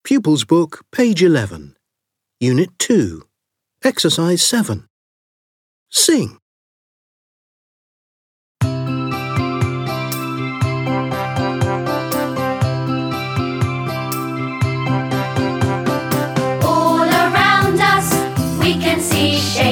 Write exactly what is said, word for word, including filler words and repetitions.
Pupils Book, page eleven. Unit two. Exercise seven. Sing. All around us we can see shapes.